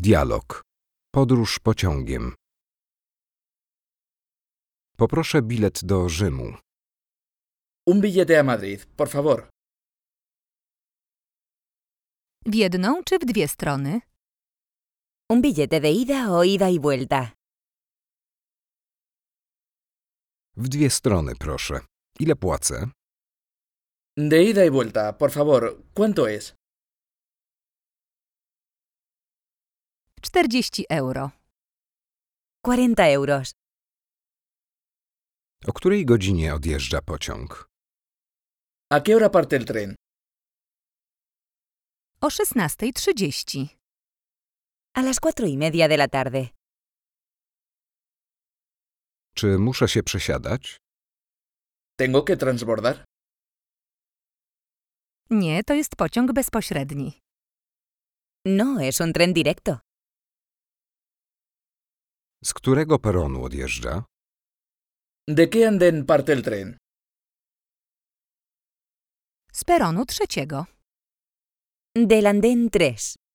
Dialog. Podróż pociągiem. Poproszę bilet do Rzymu. Un billete a Madrid, por favor. W jedną czy w dwie strony? Un billete de ida o ida y vuelta. W dwie strony, proszę. Ile płacę? De ida y vuelta, por favor. ¿Cuánto es? 40 euro. 40 euros. O której godzinie odjeżdża pociąg? ¿A qué hora parte el tren? O 16:30. A las 4:30 de la tarde. Czy muszę się przesiadać? ¿Tengo que transbordar? Nie, to jest pociąg bezpośredni. No, es un tren directo. Z którego peronu odjeżdża? ¿De qué andén parte el tren? Z peronu trzeciego. Del andén 3.